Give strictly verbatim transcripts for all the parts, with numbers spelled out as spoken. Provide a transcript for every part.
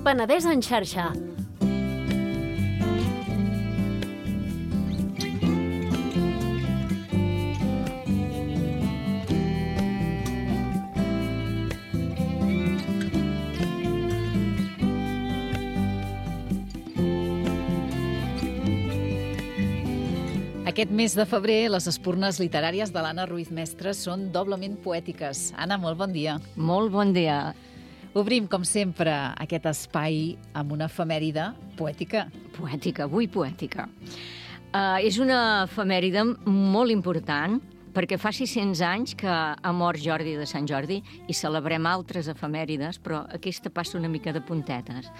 Penedès en xarxa. Aquest mes de febrer, les espurnes literàries de l'Anna Ruiz Mestres són doblement poètiques. Anna, molt bon dia. Molt bon dia. Obrim, com sempre, aquest espai amb una efemèride poètica. Poètica, avui poètica. Uh, és una efemèride molt important perquè fa sis-cents anys que ha mort Jordi de Sant Jordi i celebrem altres efemèrides, però aquesta passa una mica de puntetes.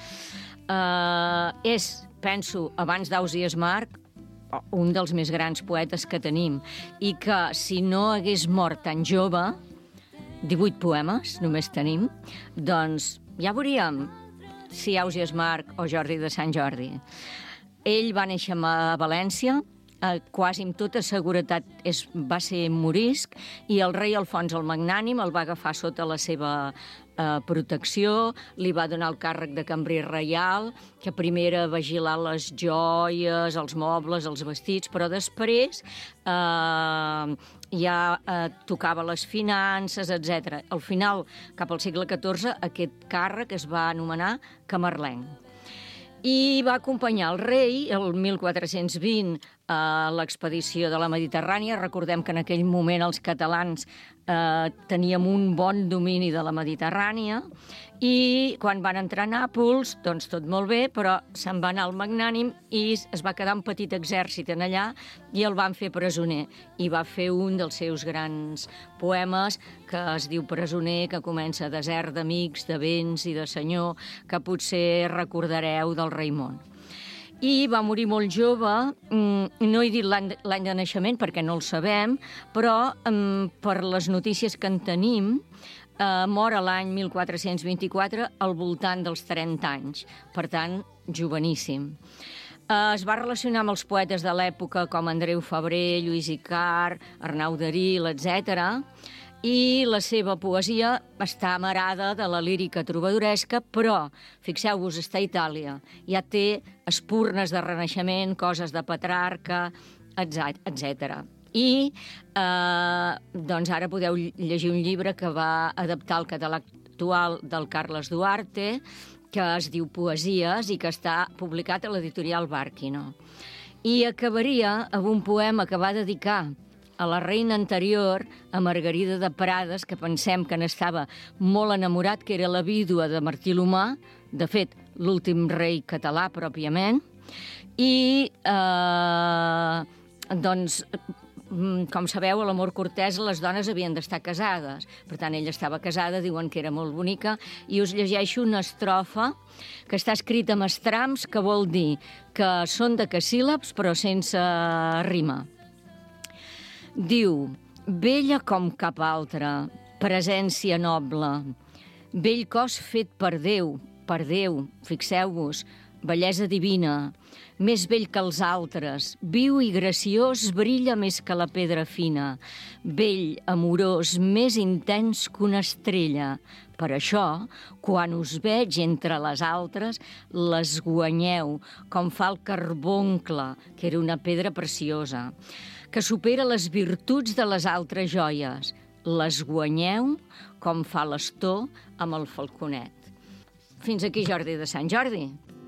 Uh, és, penso, abans d'Ausi Esmarch, un dels més grans poetes que tenim, i que si no hagués mort tan jove, divuit poemes només tenim, doncs ja veuríem si Ausi Esmarch o Jordi de Sant Jordi. Ell va néixer a València, eh, quasi amb tota seguretat és, va ser morisc, i el rei Alfons el Magnànim el va agafar sota la seva eh, protecció, li va donar el càrrec de cambrer reial, que primer era vigilar les joies, els mobles, els vestits, però després eh, ja eh, tocava les finances, etcètera. Al final, cap al segle catorze, aquest càrrec es va anomenar camarlenc. I va acompanyar el rei el mil quatre-cents vint a l'expedició de la Mediterrània. Recordem que en aquell moment els catalans eh, teníem un bon domini de la Mediterrània i quan van entrar a Nàpols, doncs tot molt bé, però se'n va anar al Magnànim i es va quedar un petit exèrcit en allà i el van fer presoner. I va fer un dels seus grans poemes que es diu Presoner, que comença desert d'amics, de béns i de senyor, que potser recordareu del Raimon. I va morir molt jove, no he dit l'any de naixement perquè no el sabem, però per les notícies que en tenim, eh, mor a l'any mil quatre-cents vint-i-quatre al voltant dels trenta anys, per tant, joveníssim. Eh, es va relacionar amb els poetes de l'època com Andreu Febrer, Lluís Icart, Arnau d'Aril, etcètera, i la seva poesia està amarada de la lírica trobadoresca, però, fixeu-vos, està a Itàlia. Ja té espurnes de Renaixement, coses de Petrarca, etcètera. I eh, doncs ara podeu llegir un llibre que va adaptar al català actual del Carles Duarte, que es diu Poesies i que està publicat a l'editorial Bàrquino. I acabaria amb un poema que va dedicar a la reina anterior, a Margarida de Prades, que pensem que n'estava molt enamorat, que era la vídua de Martí l'Humà, de fet, l'últim rei català, pròpiament, i, eh, doncs, com sabeu, a l'amor cortès les dones havien d'estar casades. Per tant, ella estava casada, diuen que era molt bonica, i us llegeixo una estrofa que està escrita amb estrams, que vol dir que són decasíl·labs, però sense rima. Diu, bella com cap altra, presència noble, bell cos fet per Déu, per Déu, fixeu-vos, bellesa divina, més bell que els altres, viu i graciós, brilla més que la pedra fina, bell, amorós, més intens que una estrella. Per això, quan us veig entre les altres, les guanyeu, com fa el carboncle, que era una pedra preciosa, que supera les virtuts de les altres joies. Les guanyeu com fa l'astor amb el falconet. Fins aquí Jordi de Sant Jordi.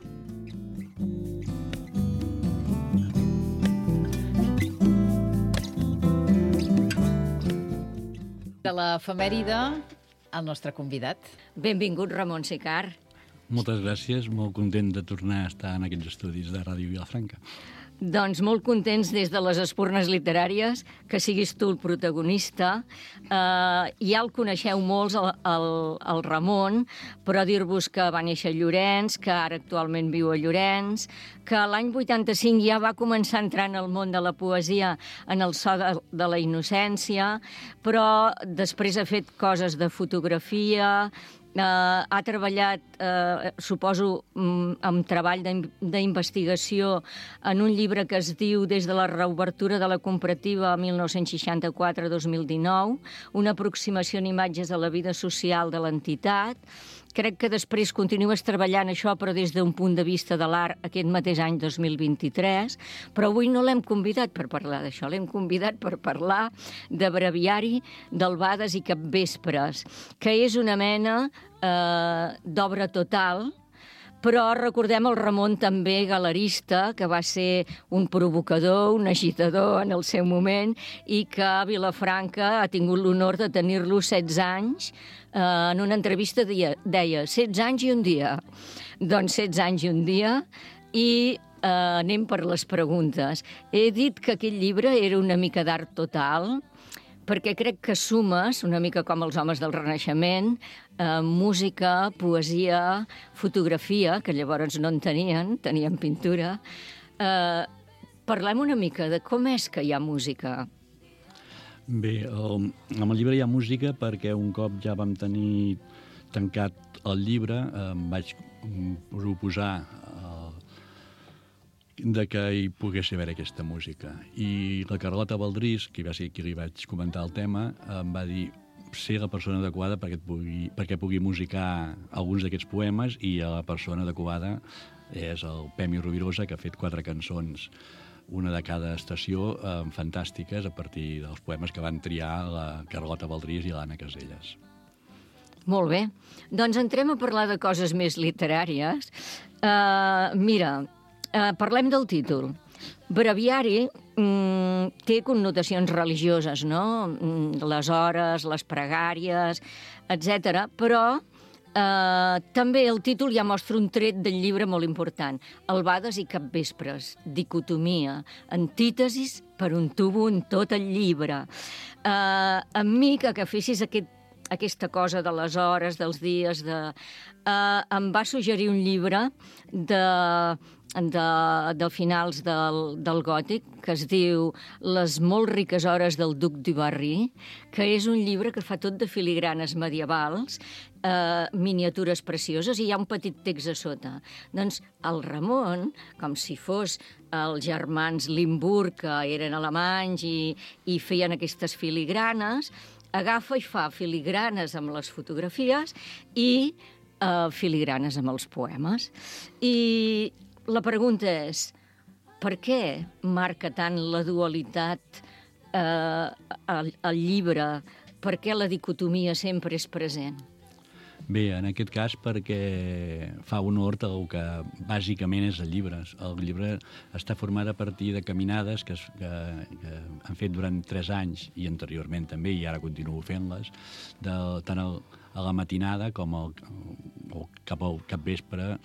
De l'efemèride, el nostre convidat. Benvingut, Ramon Sicart. Moltes gràcies, molt content de tornar a estar en aquests estudis de Ràdio Vilafranca. Doncs molt contents des de les espurnes literàries que siguis tu el protagonista. Eh, ja el coneixeu molts, el, el, el Ramon, però dir-vos que va néixer a Llorenç, que ara actualment viu a Llorenç, que l'any vuitanta-cinc ja va començar a entrar en el món de la poesia en el so de, de la innocència, però després ha fet coses de fotografia. Uh, ha treballat, uh, suposo, um, amb treball d'investigació en un llibre que es diu Des de la reobertura de la comparativa mil nou-cents seixanta-quatre a dos mil dinou, una aproximació en imatges a la vida social de l'entitat, crec que després continues treballant això, però des d'un punt de vista de l'art aquest mateix any dos mil vint-i-tres, però avui no l'hem convidat per parlar d'això, l'hem convidat per parlar de Breviari d'Albades i Capvespres, que és una mena eh, d'obra total, però recordem el Ramon també galerista, que va ser un provocador, un agitador en el seu moment, i que a Vilafranca ha tingut l'honor de tenir-lo setze anys. Eh, en una entrevista deia, deia setze anys i un dia. Doncs setze anys i un dia, i eh, anem per les preguntes. He dit que aquest llibre era una mica d'art total, perquè crec que sumes, una mica com els homes del Renaixement, eh, música, poesia, fotografia, que llavors no en tenien, tenien pintura. Eh, parlem una mica de com és que hi ha música. Bé, el, amb el llibre hi ha música perquè un cop ja vam tenir tancat el llibre, em vaig proposar de que hi pogués haver aquesta música. I la Carlota Baldrís, que va ser qui li vaig comentar el tema, em va dir ser la persona adequada perquè pugui, perquè pugui musicar alguns d'aquests poemes, i la persona adequada és el Pemi Rovirosa, que ha fet quatre cançons, una de cada estació, eh, fantàstiques, a partir dels poemes que van triar la Carlota Baldrís i l'Anna Caselles. Molt bé. Doncs entrem a parlar de coses més literàries. Uh, mira, Uh, parlem del títol. Breviari mm, té connotacions religioses, no? Mm, les hores, les pregàries, etcètera. Però uh, també el títol ja mostra un tret del llibre molt important. Albades i Capvespres, dicotomia, antítesis per un tubo en tot el llibre. Uh, amb mi que, que fessis aquest, aquesta cosa de les hores, dels dies, de, uh, em va suggerir un llibre de... De, de finals del, del gòtic, que es diu Les molt riques hores del duc du Barry, que és un llibre que fa tot de filigranes medievals, eh, miniatures precioses, i hi ha un petit text a sota. Doncs el Ramon, com si fos els germans Limburg, que eren alemanys i, i feien aquestes filigranes, agafa i fa filigranes amb les fotografies i eh, filigranes amb els poemes. I la pregunta és, per què marca tant la dualitat eh, al, al llibre? Per què la dicotomia sempre és present? Bé, en aquest cas perquè fa honor al que bàsicament és el llibre. El llibre està format a partir de caminades que, es, que, que han fet durant tres anys, i anteriorment també, i ara continuo fent-les, tant el, a la matinada com el, o cap al capvespre,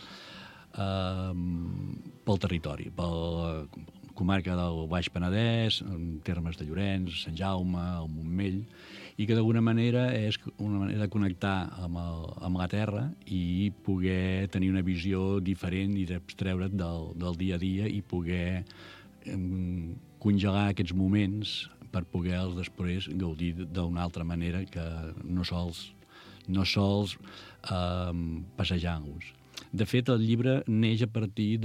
Uh, pel territori, per la comarca del Baix Penedès, en termes de Llorenç, Sant Jaume, el Montmell, i que d'alguna manera és una manera de connectar amb, el, amb la terra i poder tenir una visió diferent i d'abstreure't del, del dia a dia i poder um, congelar aquests moments per poder-los després gaudir d'una altra manera que no sols, no sols um, passejant-los. De fet, el llibre neix a partir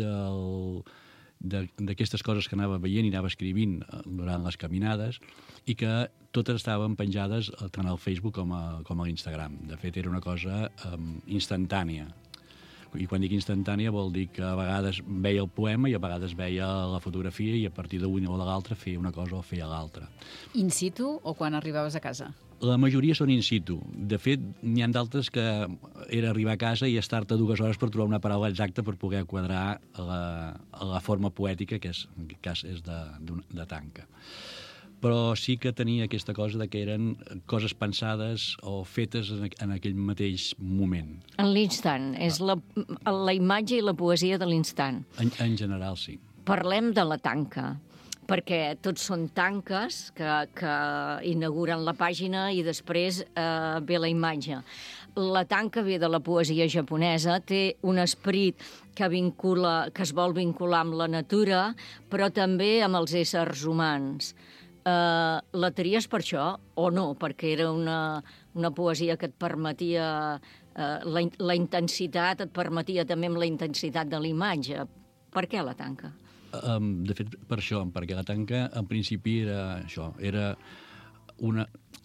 d'aquestes coses que anava veient i anava escrivint durant les caminades, i que totes estaven penjades tant al Facebook com a, com a l'Instagram. De fet, era una cosa um, instantània. I quan dic instantània vol dir que a vegades veia el poema i a vegades veia la fotografia, i a partir d'una o de l'altra feia una cosa o feia l'altra. In situ o quan arribaves a casa? La majoria són in situ. De fet, n'hi ha d'altres que era arribar a casa i estar-te dues hores per trobar una paraula exacta per poder quadrar la, la forma poètica, que és, en aquest cas és de, de tanca. Però sí que tenia aquesta cosa de que eren coses pensades o fetes en, en aquell mateix moment. En l'instant. És la, la imatge i la poesia de l'instant. En, en general, sí. Parlem de la tanca, perquè tots són tanques que, que inauguren la pàgina i després eh, ve la imatge. La tanca ve de la poesia japonesa, té un esperit que, vincula, que es vol vincular amb la natura, però també amb els éssers humans. Uh, la tries per això o no? Perquè era una, una poesia que et permetia uh, la, la intensitat, et permetia també amb la intensitat de l'imatge. Per què la tanca? Um, de fet, per això, perquè la tanca en principi era això, era una...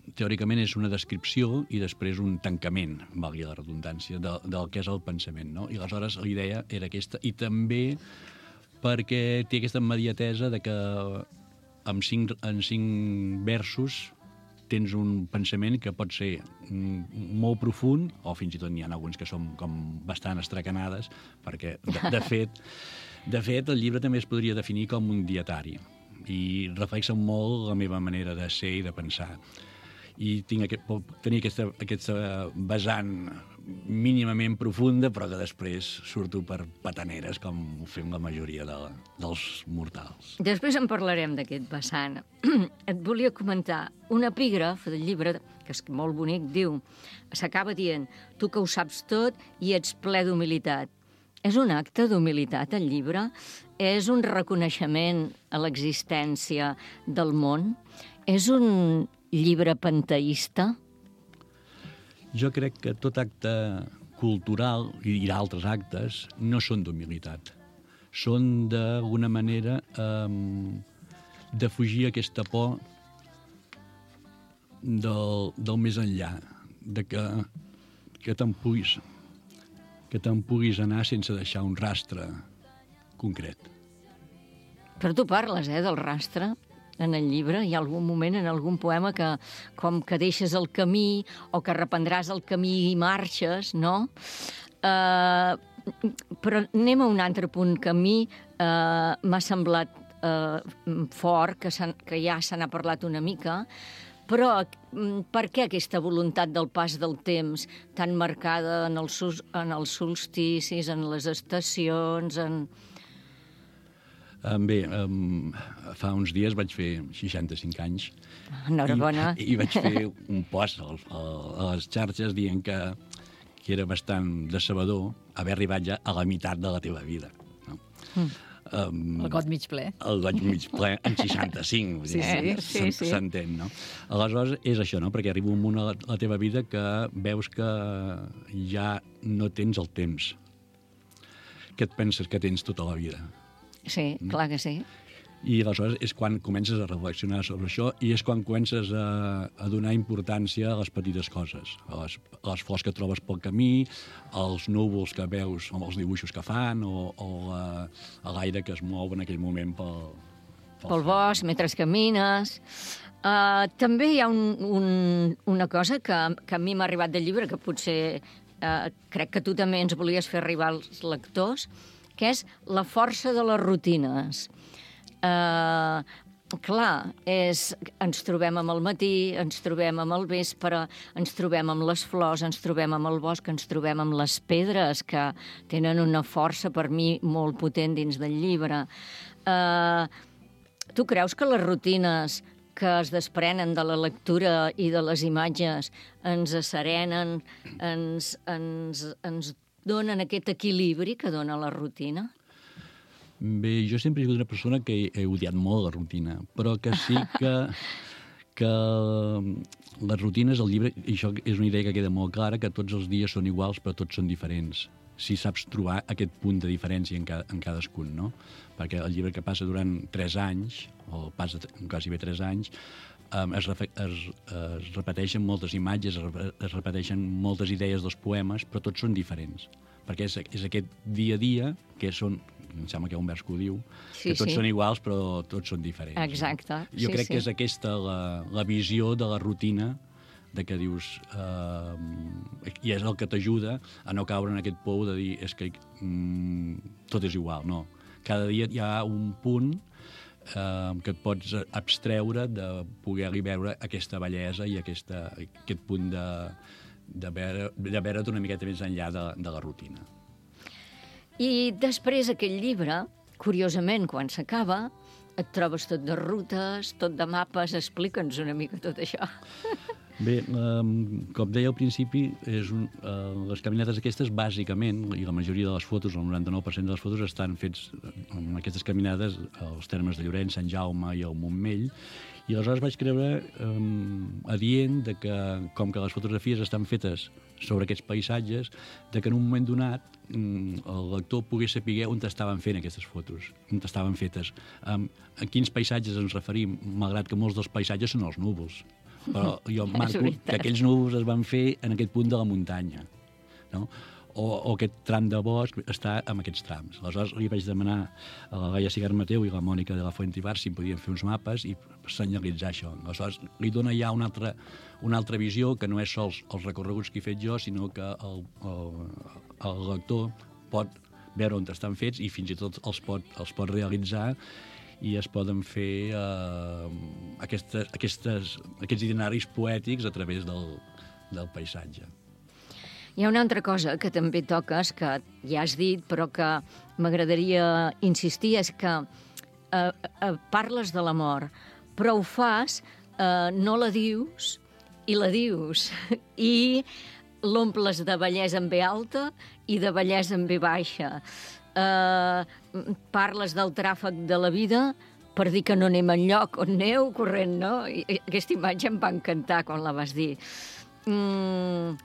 teòricament és una descripció i després un tancament, valgui la redundància, de, del que és el pensament, no? I aleshores la idea era aquesta, i també perquè té aquesta immediatesa de que en cinc, en cinc versos tens un pensament que pot ser molt profund, o fins i tot n'hi ha alguns que són com bastant estracanades, perquè, de, de fet, de fet, el llibre també es podria definir com un dietari, i reflexa molt la meva manera de ser i de pensar. I tinc aquest, tenir aquesta, aquesta vessant mínimament profunda, però que després surto per pataneres, com ho fem la majoria de, dels mortals. Després en parlarem d'aquest vessant. Et volia comentar un epígraf del llibre, que és molt bonic, diu, s'acaba dient, tu que ho saps tot i ets ple d'humilitat. És un acte d'humilitat, el llibre? És un reconeixement a l'existència del món? És un llibre panteista? Jo crec que tot acte cultural i altres actes no són d'humilitat. Són, d'alguna manera, eh, de fugir aquesta por del, del més enllà, de que, que te'n puguis, que te'n puguis anar sense deixar un rastre concret. Però tu parles, eh, del rastre en el llibre. Hi ha algun moment, en algun poema, que com que deixes el camí o que reprendràs el camí i marxes, no? Uh, però anem a un altre punt que a mi uh, m'ha semblat uh, fort, que, que ja se n'ha parlat una mica, però per què aquesta voluntat del pas del temps tan marcada en els, en els solsticis, en les estacions, en... Bé, um, fa uns dies vaig fer seixanta-cinc anys. Enhorabona. I, i vaig fer un post a, a les xarxes dient que, que era bastant decebedor haver arribat ja a la meitat de la teva vida. No? Mm. Um, el got mig ple. El got mig ple en seixanta-cinc. Sí, sí, sí, sí. S'entén, no? Aleshores, és això, no? Perquè arriba un moment a la, a la teva vida que veus que ja no tens el temps que et penses que tens tota la vida. Sí, clar que sí. I aleshores és quan comences a reflexionar sobre això i és quan comences a, a donar importància a les petites coses, a les, a les flors que trobes pel camí, als núvols que veus amb els dibuixos que fan o, o a, a l'aire que es mou en aquell moment pel, pel, pel bosc, mentre camines. Uh, també hi ha un, un, una cosa que, que a mi m'ha arribat del llibre, que potser uh, crec que tu també ens volies fer arribar als lectors, que és la força de les rutines. Uh, clar, és, ens trobem amb el matí, ens trobem amb el vespre, ens trobem amb les flors, ens trobem amb el bosc, ens trobem amb les pedres, que tenen una força per mi molt potent dins del llibre. Uh, tu creus que les rutines que es desprenen de la lectura i de les imatges ens asserenen, ens, ens, ens donen aquest equilibri que dona la rutina? Bé, jo sempre he sigut una persona que he, he odiat molt la rutina, però que sí que, que les rutines, el llibre, i això és una idea que queda molt clara, que tots els dies són iguals però tots són diferents, si saps trobar aquest punt de diferència en, ca, en cadascun, no? Perquè el llibre que passa durant tres anys, o passa quasi bé tres anys, Um, es, refe, es, es repeteixen moltes imatges, es, es repeteixen moltes idees dels poemes, però tots són diferents. Perquè és, és aquest dia a dia, que són, em sembla que hi ha un vers que ho diu, sí, que tots sí. són iguals, però tots són diferents. Exacte. No? Jo sí, crec sí. que és aquesta la, la visió de la rutina, de que dius... Uh, I és el que t'ajuda a no caure en aquest pou de dir és que mm, tot és igual, no. Cada dia hi ha un punt Uh, que et pots abstreure de poder-hi veure aquesta bellesa i aquesta, aquest punt de, de, veure, de veure't una miqueta més enllà de, de la rutina. I després aquest llibre, curiosament, quan s'acaba, et trobes tot de rutes, tot de mapes. Explica'ns una mica tot això. Bé, um, com deia al principi, és un, uh, les caminates aquestes, bàsicament, i la majoria de les fotos, el noranta-nou per cent de les fotos, estan fets en aquestes caminades als termes de Llorenç, Sant Jaume i el Montmell, i aleshores vaig creure um, adient de que, com que les fotografies estan fetes sobre aquests paisatges, de que en un moment donat um, el lector pogués saber on estaven fent aquestes fotos, on estaven fetes, um, a quins paisatges ens referim, malgrat que molts dels paisatges són els núvols. però jo marco que aquells núvols es van fer en aquest punt de la muntanya, no? O, o aquest tram de bosc està en aquests trams. Aleshores li vaig demanar a la Laia Cigar Mateu i a la Mònica de la Fuente Ibar si em podien fer uns mapes i senyalitzar això. Aleshores li dona ja una altra, una altra visió que no és sols els recorreguts que he fet jo, sinó que el, el, el lector pot veure on estan fets i fins i tot els pot, els pot realitzar i es poden fer eh, aquestes, aquestes, aquests itineraris poètics a través del, del paisatge. Hi ha una altra cosa que també toques, que ja has dit, però que m'agradaria insistir, és que eh, eh, parles de la mort, però ho fas, eh, no la dius, i la dius, i l'omples de bellesa en ve alta i de bellesa en ve baixa. Eh, parles del tràfic de la vida per dir que no anem enlloc on aneu corrent, no? I aquesta imatge em va encantar quan la vas dir. Mm,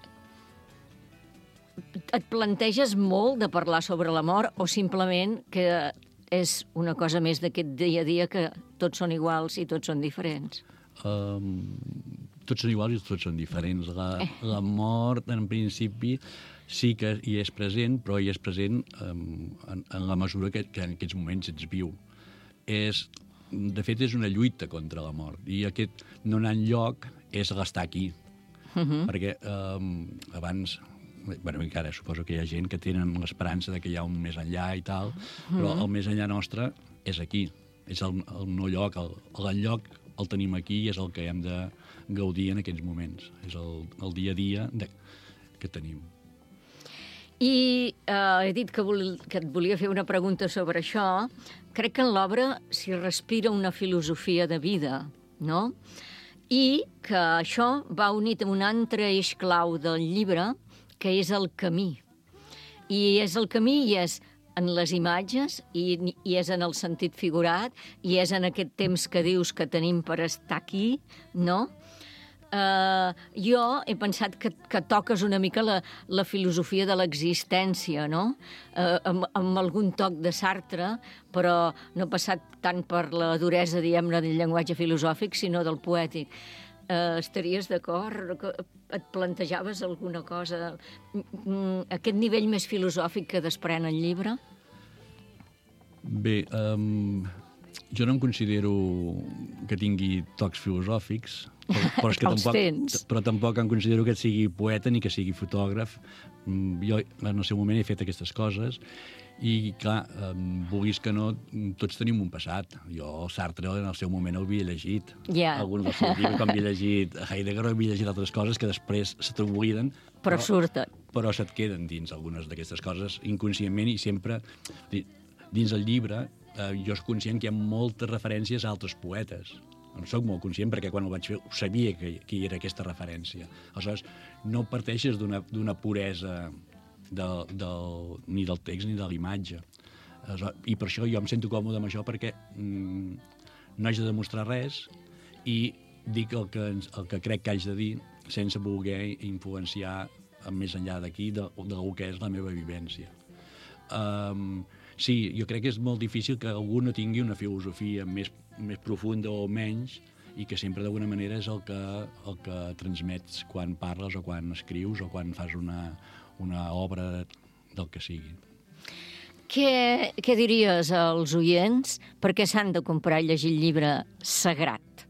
et planteges molt de parlar sobre la mort o simplement que és una cosa més d'aquest dia a dia que tots són iguals i tots són diferents? Um, tots són iguals i tots són diferents. La, eh. la mort, en principi, sí que hi és present, però hi és present um, en, en la mesura que, que en aquests moments ets viu. És, de fet, és una lluita contra la mort. I aquest no anar enlloc és l'estar aquí. Uh-huh. Perquè um, abans... Bueno, encara suposo que hi ha gent que tenen l'esperança de que hi ha un més enllà i tal, però el més enllà nostre és aquí. És el, el no lloc, el, l'enlloc el tenim aquí i és el que hem de gaudir en aquests moments. És el, el dia a dia de, que tenim. I eh, he dit que, vol, que et volia fer una pregunta sobre això. Crec que en l'obra s'hi respira una filosofia de vida, no? I que això va unit amb un altre eix clau del llibre, que és el camí. I és el camí i és en les imatges, i, i és en el sentit figurat, i és en aquest temps que dius que tenim per estar aquí, no? Uh, jo he pensat que, que toques una mica la, la filosofia de l'existència, no? Uh, amb, amb algun toc de Sartre, però no passat tant per la duresa, diguem-ne, del llenguatge filosòfic, sinó del poètic. Uh, estaries d'acord? Et plantejaves alguna cosa? Aquest nivell més filosòfic que desprèn el llibre? Bé, um, jo no em considero que tingui tocs filosòfics, però, però, és que tampoc, però tampoc em considero que sigui poeta ni que sigui fotògraf. Jo en el seu moment he fet aquestes coses i, clar, vulguis que no, tots tenim un passat. Jo Sartre en el seu moment el havia llegit. Yeah. Alguns dels seus llibres, com havia llegit Heidegger, havia llegit altres coses que després se t'obliden. Però, però surten. Però se't queden dins algunes d'aquestes coses inconscientment i sempre dins el llibre eh, jo soc conscient que hi ha moltes referències a altres poetes. En soc molt conscient perquè quan ho vaig fer sabia que, que hi era aquesta referència. Aleshores, no parteixes d'una puresa del, del, ni del text ni de l'imatge. I per això jo em sento còmode amb això perquè mm, no haig de demostrar res i dic el que, el que crec que haig de dir sense voler influenciar més enllà d'aquí de, del que és la meva vivència. Um, sí, jo crec que és molt difícil que algú no tingui una filosofia més, més profunda o menys i que sempre d'alguna manera és el que, el que transmets quan parles o quan escrius o quan fas una, una obra del que sigui. Què, què diries als oients perquè s'han de comprar i llegir el llibre sagrat?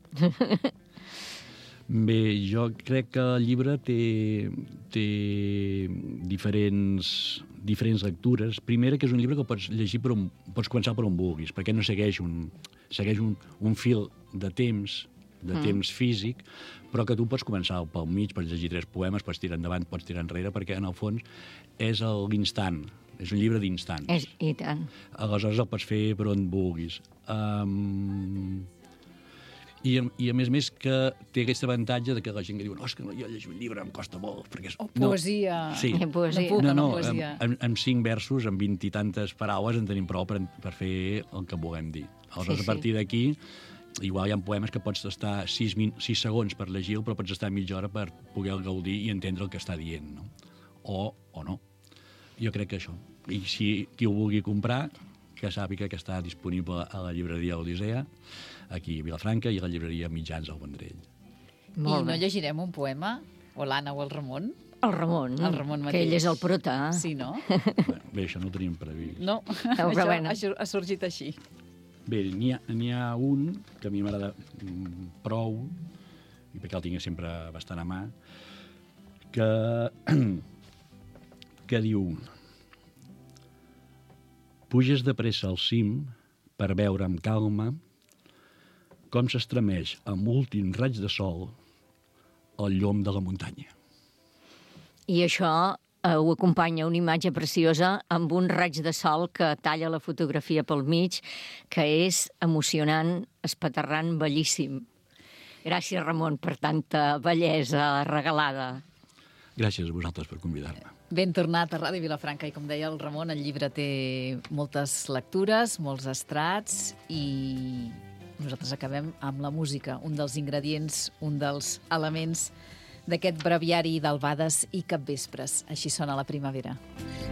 Bé, jo crec que el llibre té, té diferents, diferents lectures. Primera, que és un llibre que pots llegir per on, pots començar per on vulguis, perquè no segueix un, segueix un, un fil de temps, de mm. temps físic, però que tu pots començar pel mig, pots llegir tres poemes, pots tirar endavant, pots tirar enrere, perquè en el fons és l'instant, és un llibre d'instants. És, I tant. Aleshores el pots fer per on vulguis. Um, I, I a més a més que té aquest avantatge de que la gent que diu no, és que no, jo llegir un llibre em costa molt. Perquè és... O poesia. No, sí. poesia. No, puc, no, no, poesia. en, en cinc versos, en vint i tantes paraules, en tenim prou per, per fer el que volem dir. Aleshores, sí, sí. A partir d'aquí, igual hi ha poemes que pots estar sis, sis segons per llegir-lo, però pots estar mitja hora per poder gaudir i entendre el que està dient, no? O, o no. Jo crec que això. I si qui ho vulgui comprar, que sàpiga que està disponible a la llibreria Odissea, aquí a Vilafranca, i a la llibreria Mitjans al Vendrell. Molt I no bé. llegirem un poema? O l'Anna o el Ramon? El Ramon, El Ramon que mateix. ell és el prota. Sí, no? Bé, això no ho teníem previst. No, però això bueno. ha sur- ha sorgit així. Bé, n'hi ha, n'hi ha un que a mi m'agrada mm, prou, i perquè el tinc sempre bastant a mà, que, que diu: puges de pressa al cim per veure amb calma com s'estremeix amb últim raig de sol el llom de la muntanya. I això eh, ho acompanya una imatge preciosa amb un raig de sol que talla la fotografia pel mig, que és emocionant, espaterrant, bellíssim. Gràcies, Ramon, per tanta bellesa regalada. Gràcies a vosaltres per convidar-me. Ben tornat a Ràdio Vilafranca i, com deia el Ramon, el llibre té moltes lectures, molts estrats i nosaltres acabem amb la música, un dels ingredients, un dels elements d'aquest breviari d'albades i capvespres. Així sona la primavera.